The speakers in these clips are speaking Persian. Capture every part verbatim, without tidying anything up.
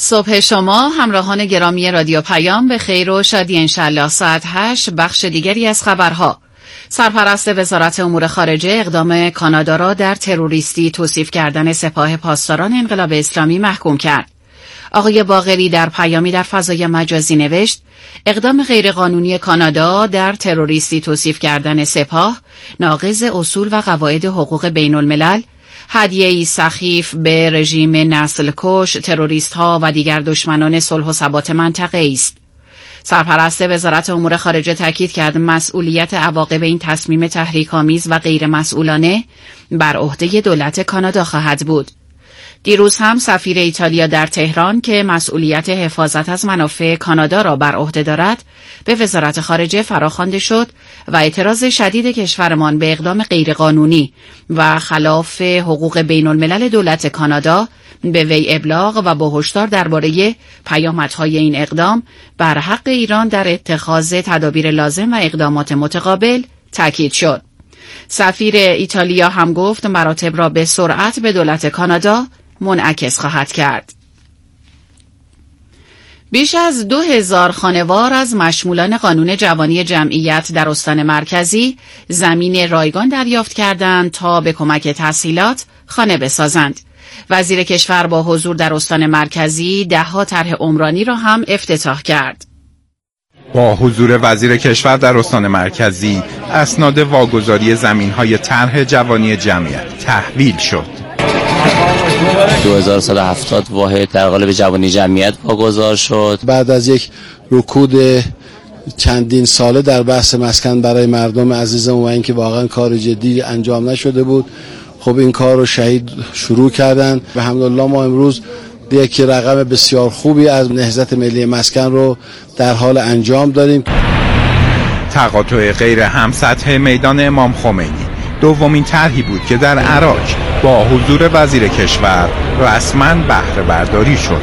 صبح شما همراهان گرامی رادیو پیام به خیر و شادی انشالله. ساعت هشت بخش دیگری از خبرها. سرپرست وزارت امور خارجه اقدام کانادا را در تروریستی توصیف کردن سپاه پاسداران انقلاب اسلامی محکوم کرد. آقای باقری در پیامی در فضای مجازی نوشت: اقدام غیرقانونی کانادا در تروریستی توصیف کردن سپاه ناقض اصول و قواعد حقوق بین الملل، هدیه‌ای سخیف به رژیم نسل کش، تروریست ها و دیگر دشمنان صلح و ثبات منطقه است. سرپرست وزارت امور خارجه تاکید کرد مسئولیت عواقب این تصمیم تحریک‌آمیز و غیر مسئولانه بر عهده دولت کانادا خواهد بود. دیروز هم سفیر ایتالیا در تهران که مسئولیت حفاظت از منافع کانادا را بر عهده دارد به وزارت خارجه فراخوانده شد و اعتراض شدید کشورمان به اقدام غیرقانونی و خلاف حقوق بین الملل دولت کانادا به وی ابلاغ و با هشدار درباره پیامدهای این اقدام بر حق ایران در اتخاذ تدابیر لازم و اقدامات متقابل تاکید شد. سفیر ایتالیا هم گفت مراتب را به سرعت به دولت کانادا منعکس خواهد کرد. بیش از دو هزار خانوار از مشمولان قانون جوانی جمعیت در استان مرکزی زمین رایگان دریافت کردند تا به کمک تسهیلات خانه بسازند. وزیر کشور با حضور در استان مرکزی ده‌ها طرح عمرانی را هم افتتاح کرد. با حضور وزیر کشور در استان مرکزی اسناد واگذاری زمین‌های طرح جوانی جمعیت تحویل شد. دو هزار و صد و هفتاد واحد در قالب جوانی جمعیت واگذار شد. بعد از یک رکود چندین ساله در بحث مسکن برای مردم عزیزمون و اینکه واقعا کار جدی انجام نشده بود، خب این کار رو شهید شروع کردن و الحمدلله ما امروز یک رقم بسیار خوبی از نهضت ملی مسکن رو در حال انجام داریم. تقاطع غیر همسطح میدان امام خمینی دومین طرحی بود که در عراق با حضور وزیر کشور رسما بهره برداری شد.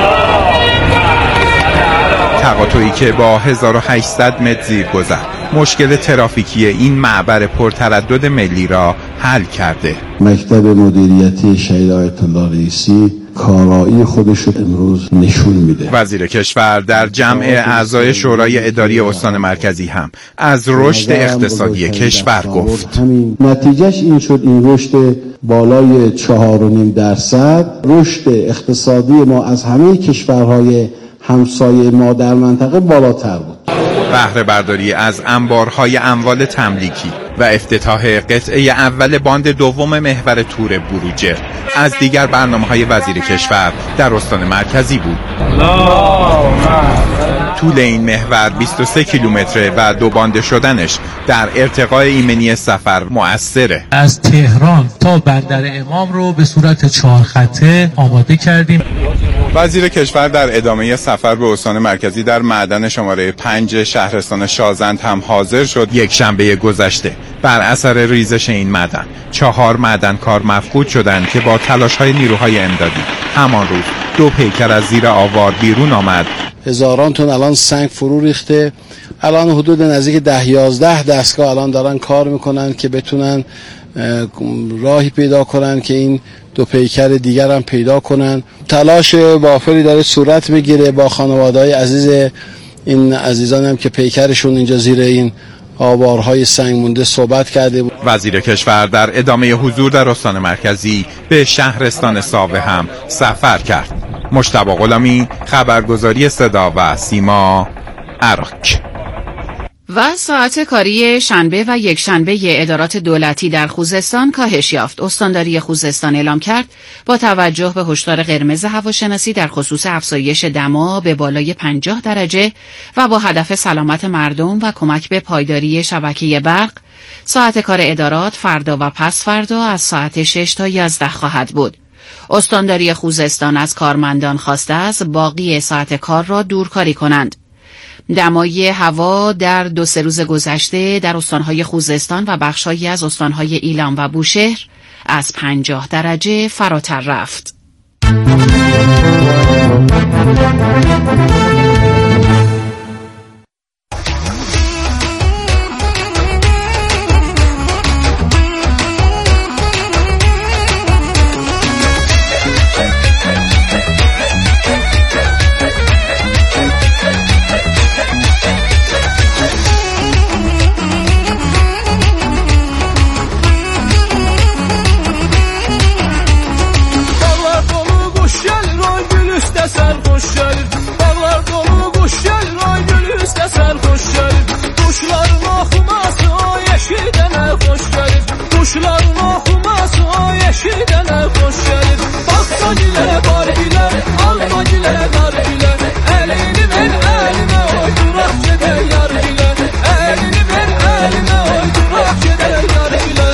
تقاطعی که با هزار و هشتصد متر زیرگذر مشکل ترافیکی این معبر پرتردد ملی را حل کرده. مکتب مدیریتی شهید آیت الله رئیسی کارایی خودش رو امروز نشون میده. وزیر کشور در جمع اعضای شورای اداری استان مرکزی هم از رشد اقتصادی کشور گفت. نتیجهش این شد، این رشد بالای چهار و نیم درصد رشد اقتصادی ما از همه کشورهای همسایه ما در منطقه بالاتر بود. بهره برداری از انبارهای اموال تملیکی و افتتاح قطعه اول باند دوم محور تور بروجه از دیگر برنامه‌های وزیر کشور در استان مرکزی بود. طول این محور بیست و سه کیلومتر و دو بانده شدنش در ارتقاء ایمنی سفر مؤثره. از تهران تا بندر امام رو به صورت چهار خطه آماده کردیم. وزیر کشور در ادامه سفر به استان مرکزی در معدن شماره پنج شهرستان شازند هم حاضر شد. یک شنبه گذشته بر اثر ریزش این معدن چهار معدنکار مفقود شدند که با تلاش‌های نیروهای امدادی همان روز دو پیکر از زیر آوار بیرون آمد. هزاران تن الان سنگ فرو ریخته. الان حدود نزدیک ده یازده دستگاه الان دارن کار میکنن که بتونن راهی پیدا کنن که این دو پیکر دیگر هم پیدا کنن. تلاش وافری داره صورت میگیره. با خانواده‌های عزیز این عزیزان هم که پیکرشون اینجا زیر این آوارهای سنگ مونده صحبت کرده بود. وزیر کشور در ادامه حضور در استان مرکزی به شهرستان ساوه هم سفر کرد. مجتبی غلامی، خبرگزاری صدا و سیما، عراق. و ساعت کاری شنبه و یک شنبه ادارات دولتی در خوزستان کاهش یافت. استانداری خوزستان اعلام کرد با توجه به هشدار قرمز هواشناسی در خصوص افزایش دما به بالای پنجاه درجه و با هدف سلامت مردم و کمک به پایداری شبکه برق، ساعت کار ادارات فردا و پس فردا از ساعت شش تا یازده خواهد بود. استانداری خوزستان از کارمندان خواسته است باقی ساعت کار را دورکاری کنند. دمای هوا در دو سه روز گذشته در استانهای خوزستان و بخشهایی از استانهای ایلام و بوشهر از پنجاه درجه فراتر رفت. gelir. Baksa gile var ile, alma gile dar ile. Elini ver eline oy durak gede yar ile. Elini ver eline oy durak gede yar ile.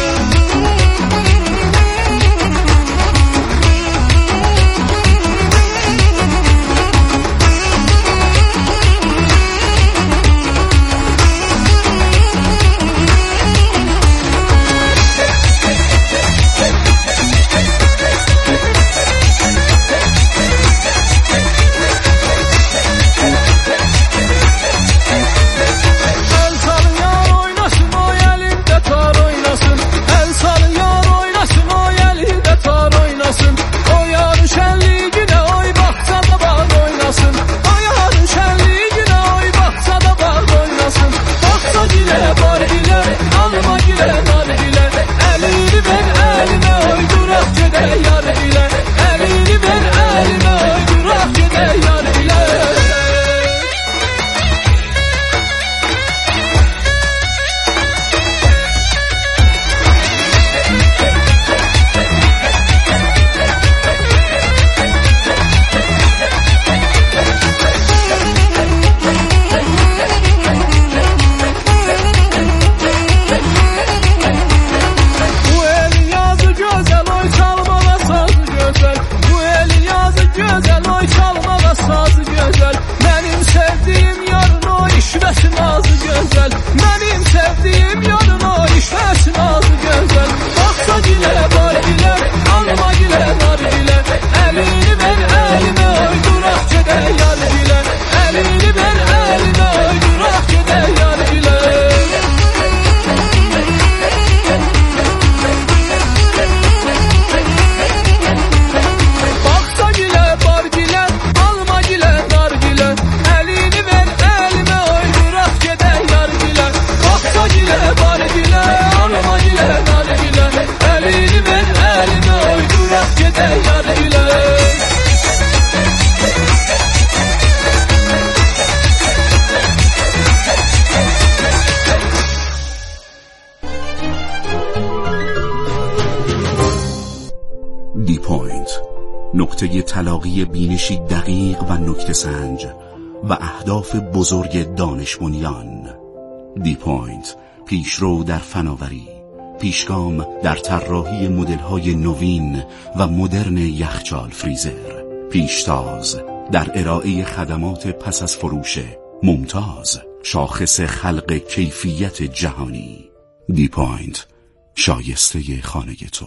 دی پوینت، نقطه تلاقی بینشی دقیق و نکته سنج و اهداف بزرگ دانش بنیان. دی پوینت، پیشرو در فناوری، پیشگام در طراحی مدل‌های نوین و مدرن یخچال فریزر، پیشتاز در ارائه خدمات پس از فروش، ممتاز، شاخص خلق کیفیت جهانی. دی پوینت، شایسته خانه تو.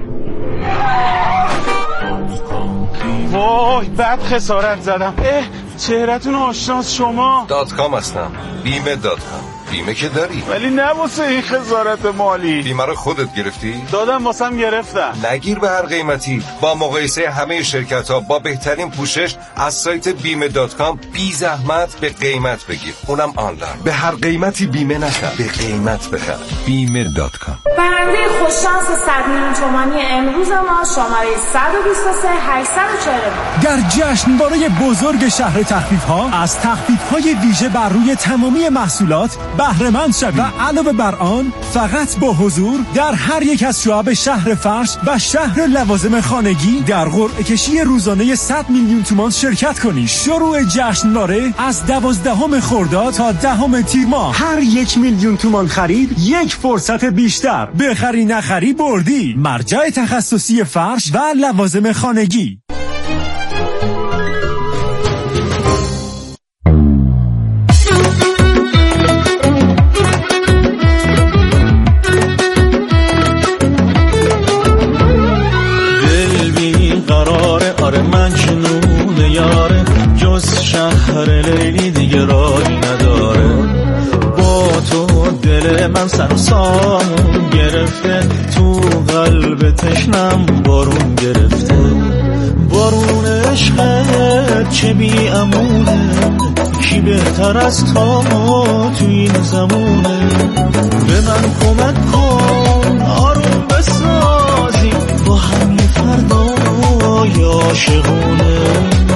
وای بد خسارت زدم. اه چهرتون آشناس شما. دات کام هستم. بیمه دات کام. بیمه که داری ولی نه واسه این خسارت مالی. بیمه رو خودت گرفتی؟ دادم واسم گرفتم. نگیر به هر قیمتی. با مقایسه همه شرکت ها با بهترین پوشش از سایت بیمه دات کام بی زحمت به قیمت بگیر، اونم آنلاین. به هر قیمتی بیمه نخر، به قیمت بخر. بیمه دات کام. برنده خوششانس صد میلیون تومانی امروز ما شماره صد و بیست و سه هشتصد و چهل در جشنواره بزرگ شهر تخفیف ها از تخفیف های ویژه بر روی تمامی محصولات بهره مند شوید و علاوه بر آن فقط با حضور در هر یک از شعب شهر فرش و شهر لوازم خانگی در قرعه کشی روزانه صد میلیون تومان شرکت کنید. شروع جشنواره از دوازدهم خرداد تا دهم تیر ماه. هر یک میلیون تومان خرید یک فرصت بیشتر. بخری نخری بردی. مرجع تخصصی فرش و لوازم خانگی. آره من جنون یاره جز شهر لیلی دیگه راهی نداره. با تو دل من سر و سامون گرفته، تو قلب تشنم بارون گرفته. بارون عشقت چه بی امونه، کی بهتر از تو تو این زمونه. به من کمک کن آروم بسازی با هم یه فردا عاشقونه.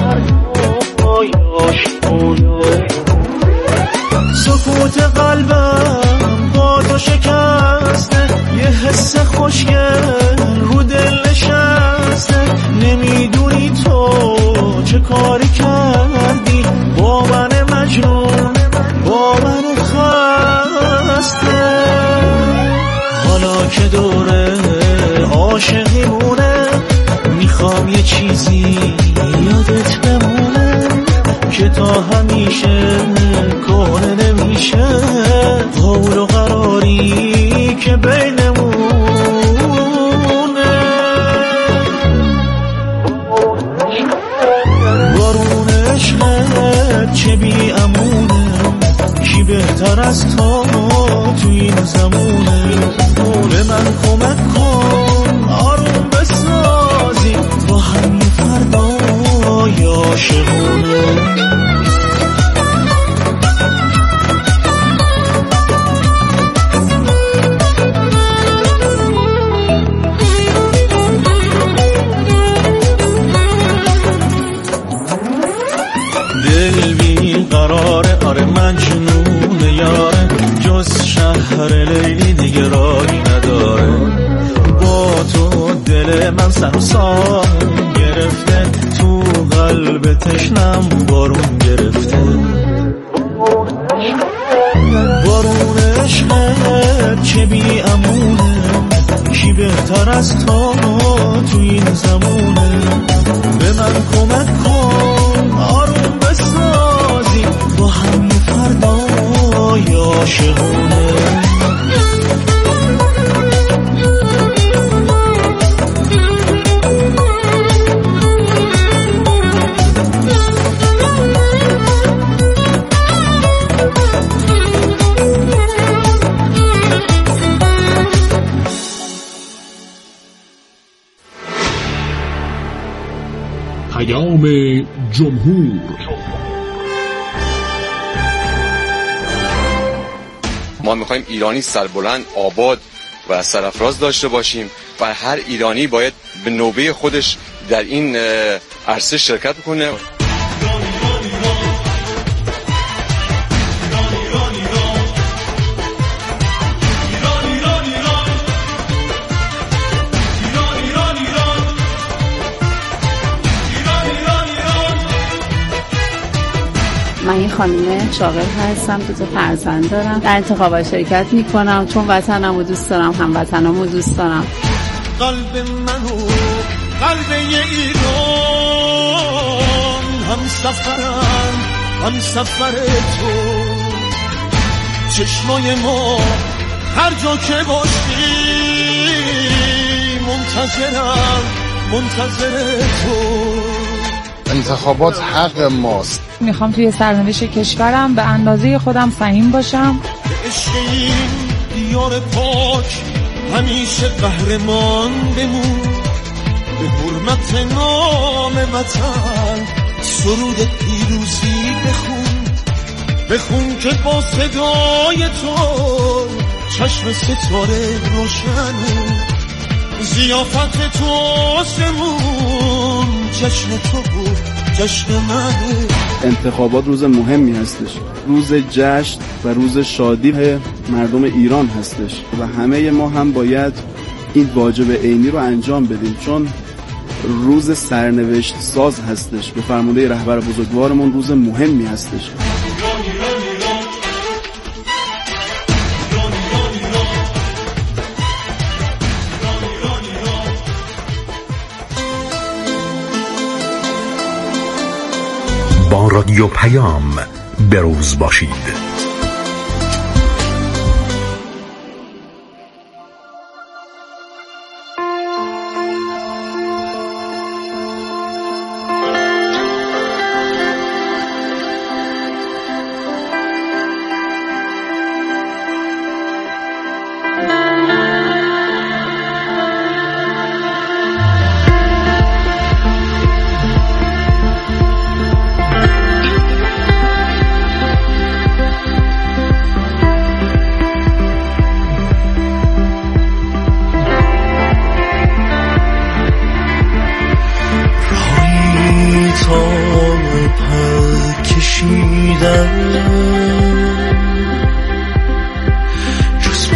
سکوت قلبم با تو شکسته، یه حس خوشگل رو دل نشسته. چیزی یادت بمونه که تا همیشه کهنه نمیشه، قول و قراری که بینمونه. بارون عشقت چه بی امونه، کی بهتر از تو تو این زمونه. به من کمک کن آروم بسازی با هم یه فردای عاشقونه. دل بی قراره، آره من جنون یاره، جز شهر لیلی دیگه راهی نداره. با تو دل من سر و سام گرفته، تو قلب تشنم بارون گرفته. بارون عشقت چه بی امونه، کی بهتر از تو تو این زمونه. به من کمک کن آروم بسازی با هم یه فردای عاشقونه. پیام جمهور. ما میخوایم ایرانی سربلند، آباد و سرافراز داشته باشیم و هر ایرانی باید به نوبه خودش در این عرصه شرکت کنه. من این خانم شاغل هستم، دو تا فرزند دارم. در انتخابات شرکت میکنم چون وطنمو دوست دارم، هموطنامو دوست دارم. قلب منو قلب ایران، هم سفرم هم سفر تو. چشمای ما هر جا که باشی منتظرم منتظر تو. انتخابات حق ماست. میخوام توی سرنوشت کشورم به اندازه خودم فهیم باشم. به عشق این دیار پاک همیشه قهرمان بمون. به حرمت نام وطن سرود پیروزی بخون. بخون که با صدای تو چشم ستاره روشن. ضیافت تو آسمون جشن تو بود جشن منه. انتخابات روز مهمی هستش، روز جشن و روز شادی مردم ایران هستش و همه ما هم باید این واجب عینی رو انجام بدیم، چون روز سرنوشت ساز هستش. به فرمانده رهبر بزرگوارمون روز مهمی هستش. با رادیو پیام بروز باشید. جز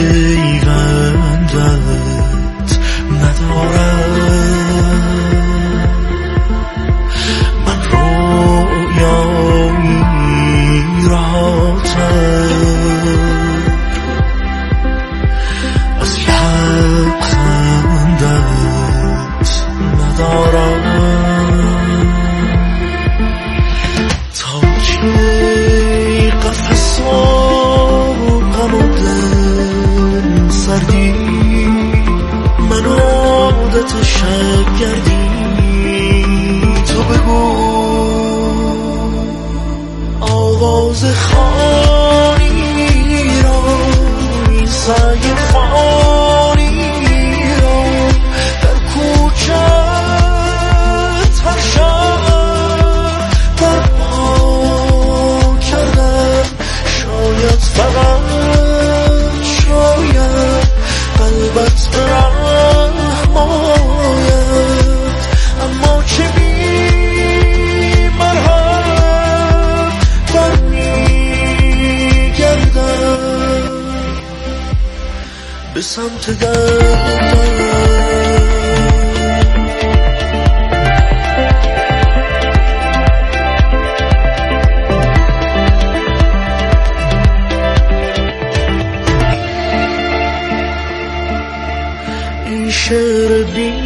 پیوندت ندارم. من رویایی رهاتر از لبخندت ندارم. آواز خانی را این سعی فانی را در کوچه هر شب برپا کردم شاید فقط شاید قلبت برحم آید اما چه بی مرهم برمیگردم به سمت دردم شعر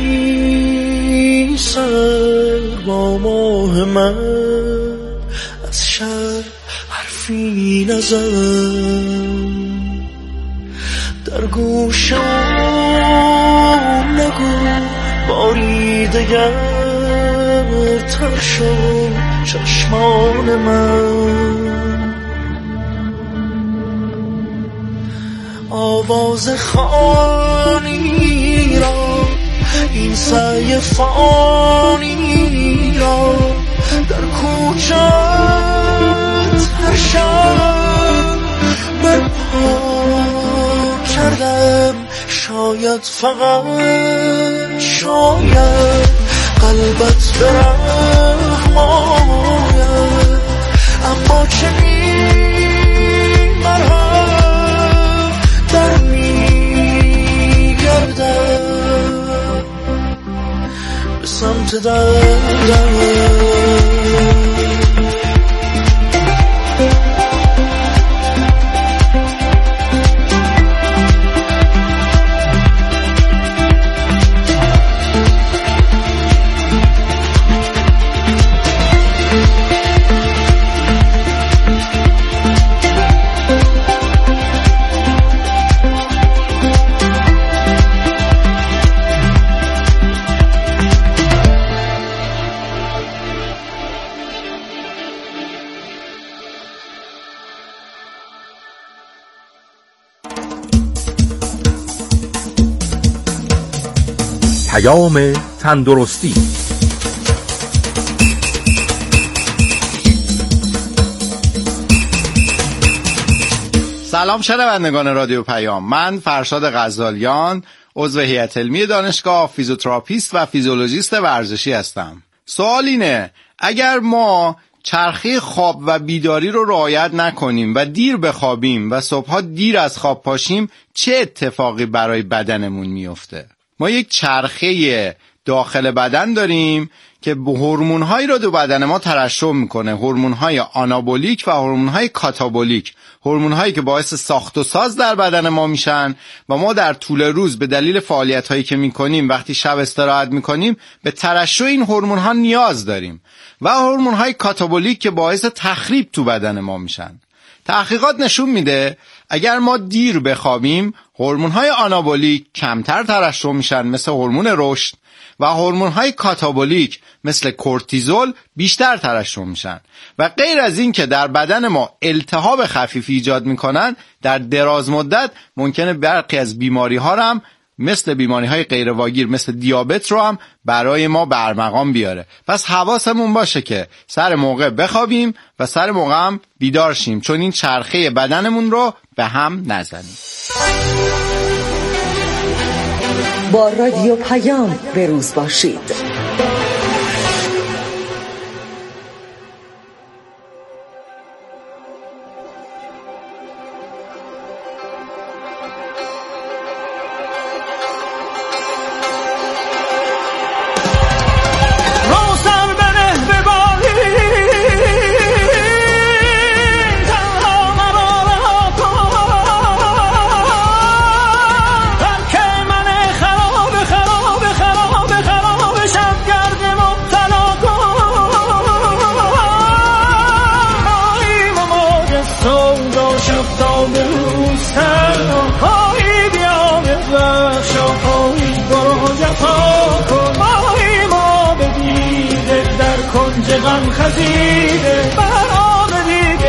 بی سر با ماه من از شر حرفی نزن در گوشم نگو باری دگر تر شد چشمان من آواز خانی را این سعی فانی را در کوچت هر شب برپا کردم شاید فقط شاید قلبت برحم آید اما چه بی مرهم در میگردم به سمت دردم پیام تندرستی. سلام شنوندگان رادیو پیام، من فرشاد غزالیان عضو هیئت علمی دانشگاه، فیزیوتراپیست و فیزیولوژیست ورزشی هستم. سوال اینه اگر ما چرخه خواب و بیداری رو رعایت نکنیم و دیر بخوابیم و صبحها دیر از خواب پاشیم چه اتفاقی برای بدنمون میفته؟ ما یک چرخه داخل بدن داریم که هورمون‌هایی رو دو بدن ما ترشح میکنه، هورمون‌های آنابولیک و هورمون‌های کاتابولیک، هورمون‌هایی که باعث ساخت و ساز در بدن ما میشن و ما در طول روز به دلیل فعالیت‌هایی که میکنیم وقتی شب استراحت میکنیم به ترشح این هورمون‌ها نیاز داریم و هورمون‌های کاتابولیک که باعث تخریب تو بدن ما میشن. تحقیقات نشون میده اگر ما دیر بخوابیم هورمون‌های آنابولیک کمتر ترشح میشن مثل هورمون رشد و هورمون‌های کاتابولیک مثل کورتیزول بیشتر ترشح میشن و غیر از این که در بدن ما التهاب خفیف ایجاد میکنن در دراز مدت ممکنه برخی از بیماری‌ها هم مثل بیماری‌های غیرواگیر مثل دیابت رو هم برای ما برمقام بیاره. پس حواسمون باشه که سر موقع بخوابیم و سر موقع هم بیدار شیم چون این چرخه بدنمون رو به هم نزنیم. با رادیو پیام به روز باشید. غم خزیده بر آمدی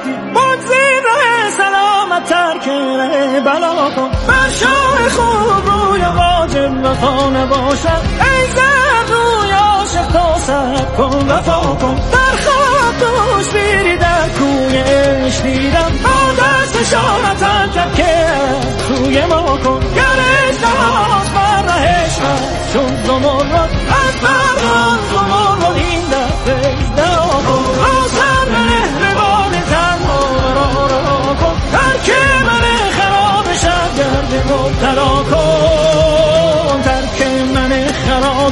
بگذین ره سلامت ترکنه بلا کن بر شاه خوب روی واجب وفا نباشد ای زد روی عاشق تا سر کن وفا کن در خواب دوش بیری در کوی عشق دیدم آدرس شارتم کرد که روی ما کن گر اجتهاز بر رهش هست چون زمرد از بران زمرد این دفعه اجتها کن روزم به روان تنها را را کن ترک من خراب شد گرد مبتلا کن ترک من خراب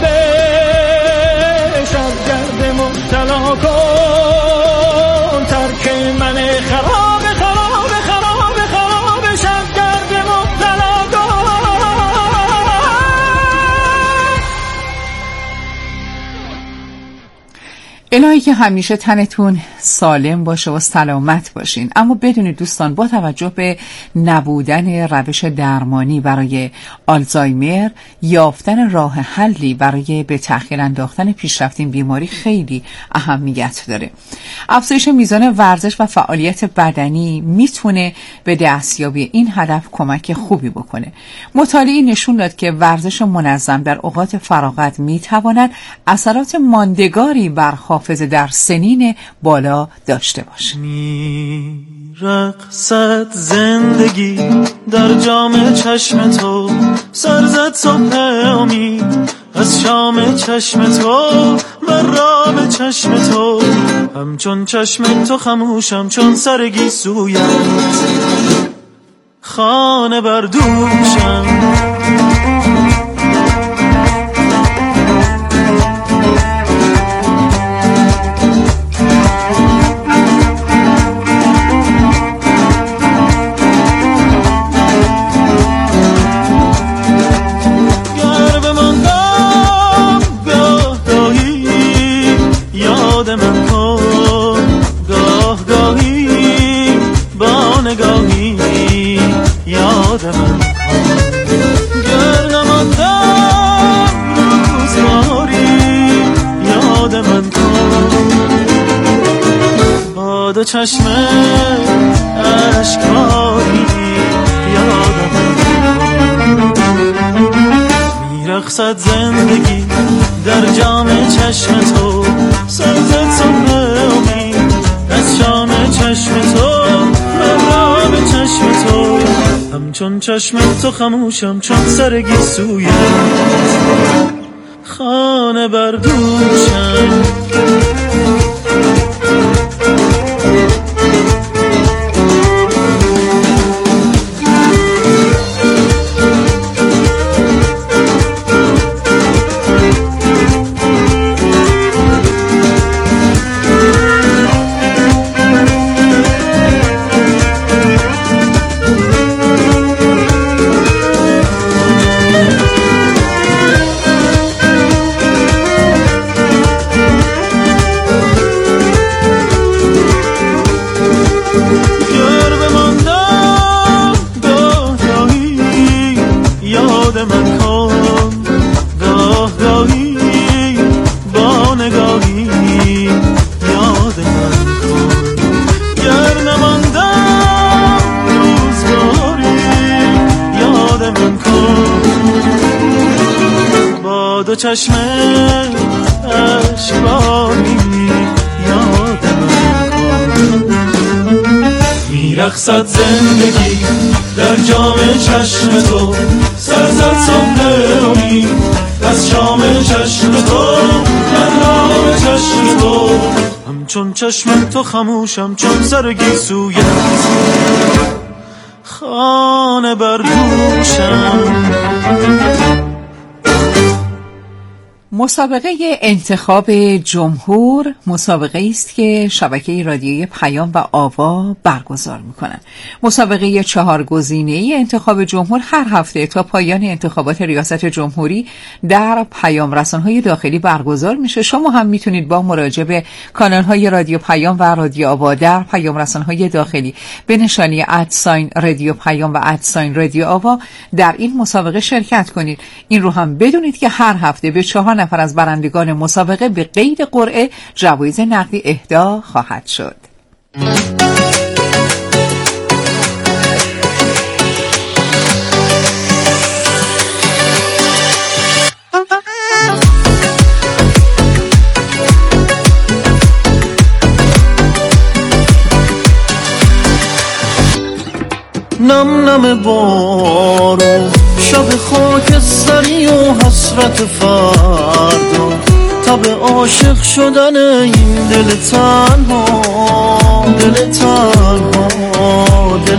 شد گرد مبتلا کن ترک من خراب خراب خراب خراب شد گرد مبتلا کن. الهی که همیشه تنتون سالم باشه و سلامت باشین. اما بدونید دوستان، با توجه به نبودن روش درمانی برای آلزایمر، یافتن راه حلی برای به تأخیر انداختن پیشرفت این بیماری خیلی اهمیت داره. افزایش میزان ورزش و فعالیت بدنی میتونه به دستیابی این هدف کمک خوبی بکنه. مطالعه نشون داد که ورزش منظم در اوقات فراغت میتواند اثرات ماندگاری بر حافظه در سنین بالا داشته باشه. میرقصد زندگی در جام چشم تو، سرزد صبح امید از شام چشم تو، بر راب چشم تو همچون چشم تو خموشم چون سرگی سویت خانه بردوشم. چشم اشکباری یادم میرقصد زندگی در جام چشم تو، سرزد صبح امید از شام چشم تو، مرام چشم تو همچون چشم تو خموشم چون سرگی سویت خانه بردوشم. چشم اشکباری یادم کن میرقصد زندگی در جام چشم تو، سرزد صبح امید از شام چشم تو، مرام چشم تو همچون چشم تو خموشم چون سرگی سویت خانه بردوشم. مسابقه انتخاب جمهور مسابقه است که شبکه رادیویی پیام و آوا برگزار می‌کنند. مسابقه چهار گزینه‌ای انتخاب جمهور هر هفته تا پایان انتخابات ریاست جمهوری در پیام رسانه‌های داخلی برگزار میشه. شما هم میتونید با مراجعه به کانال‌های رادیو پیام و رادیو آوا در پیام رسانه‌های داخلی به نشانی ادساین رادیو پیام و ادساین رادیو آوا در این مسابقه شرکت کنید. این رو هم بدونید که هر هفته به چهار نفر از برندگان مسابقه به قید قرعه جوایز نقدی اهدا خواهد شد. نم نم بارو، شب خاکستری و حسرت فردا، تب عاشق شدن این دل تنها، دل تنها، دل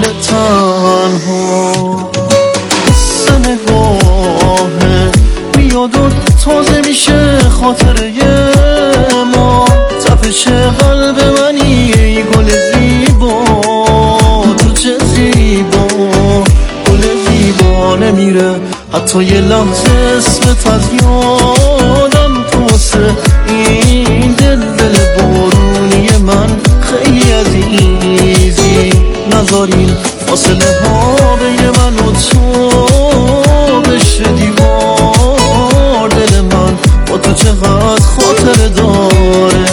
تنها. قصه نگاهه میاد و تازه میشه خاطره ما، تپش قلب منی ای گل زیبا، تو چه زیبا، گل زیبا نمیره حتی یه لحظه اسمت از یادم، تو واسه این دل دل بارونی من خیلی عزیزی، نذارین فاصله ها بین من و تو بشه دیوار، دل من با تو چقدر خاطر داره.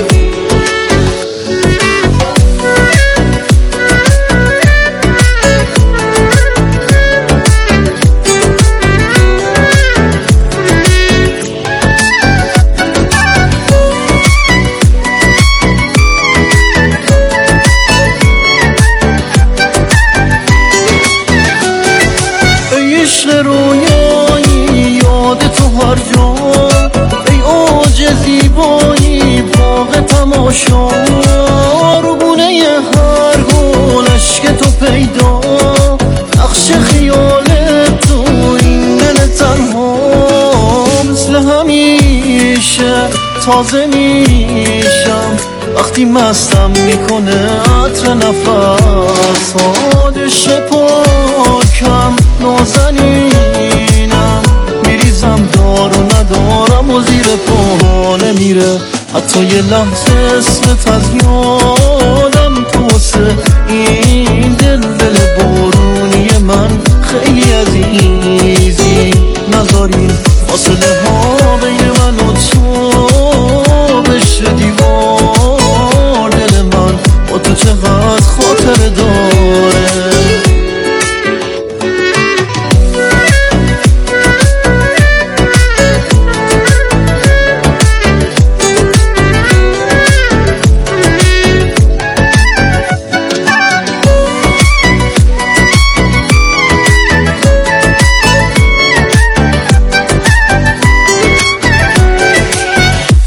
رویایی یاد تو هر جا، ای اوج زیبایی باغ تماشا، رو گونه هر گل عشق تو پیدا، نقش خیال تو این دل تنها، مثل همیشه تازه میشم وقتی مستم میکنه عطر نفس، آدش پاکم نازنینم، میریزم دارو ندارم و زیر پا نمیره حتی یه لحظه اسمت از یادم، تو واسه این دل دل بارونی من خیلی عزیزی، نذارین فاصله ها بین من و تو